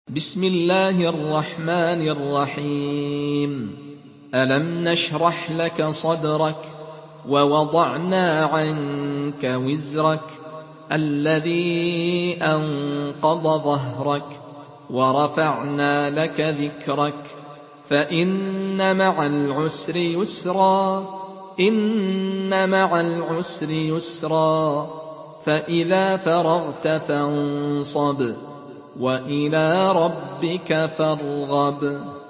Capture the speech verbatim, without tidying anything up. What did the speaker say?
بسم الله الرحمن الرحيم ألم نشرح لك صدرك ووضعنا عنك وزرك الذي أنقض ظهرك ورفعنا لك ذكرك فإن مع العسر يسرا إن مع العسر يسرا فإذا فرغت فانصب وإلى ربك فارغب